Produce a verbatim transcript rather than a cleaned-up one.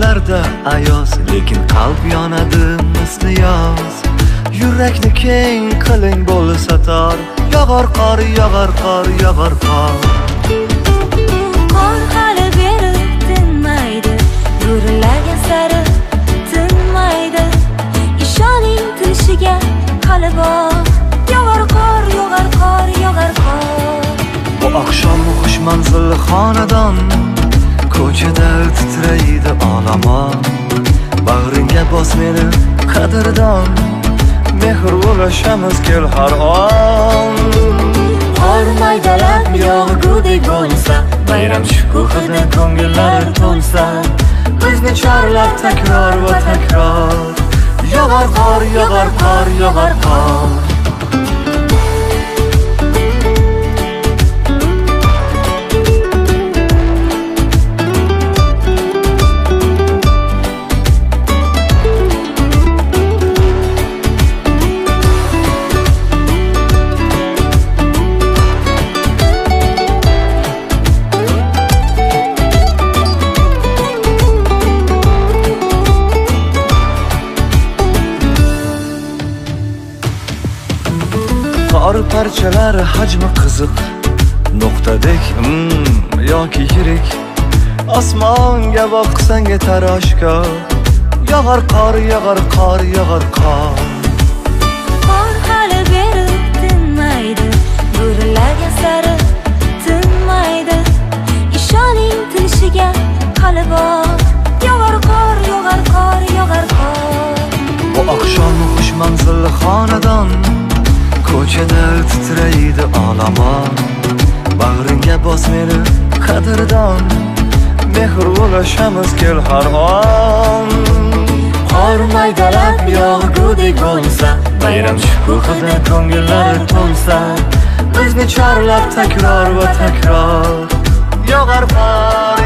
kechlarda ayoz, lekin qalb yonadi misli yoz. Yurakni keng qiling bo'lsa tor, yog'ar qor, yog'ar qor, yog'ar qor. Qor hali beri tinmaydi, gurillarga sari tinmaydi. Ishoning tinishiga hali bor. Yog'ar qor, yog'ar qor, yog'ar qor. Bu oqshom xush manzilli xonadon, ko'chada titraydi olomon. Bag'ringga bos meni qadrdon, mehr ulashamiz kel har on. Qor maydalab yog'gudek bo'lsa, bayram shukuhida ko'ngillar to'lsa, Bizni chorlab takror va takror. Yog'ar qor, yog'ar qor, yog'ar qor. Qor parchalari hajmi qiziq, nuqtadek mm, yoki yirik. Osmonga boqsang yetar oshkor. Yog'ar qor, yog'ar qor, yog'ar qor. qor hali beri tinmaydi, gurillarga sari tinmaydi. Ishoning tinishiga hali bor. Yog'ar qor, yog'ar qor, yog'ar qor. Bu oqshom xush manzilli xonadon, ko'chada titraydi olomon. Bag'ringga bos meni qadrdon, mehr ulashamiz kel har on. Qor maydalab yog'gudek bo'lsa, bayram shukuhida ko'ngillar to'lsa, Bizni chorlab takror va takror. Yog'ar qor,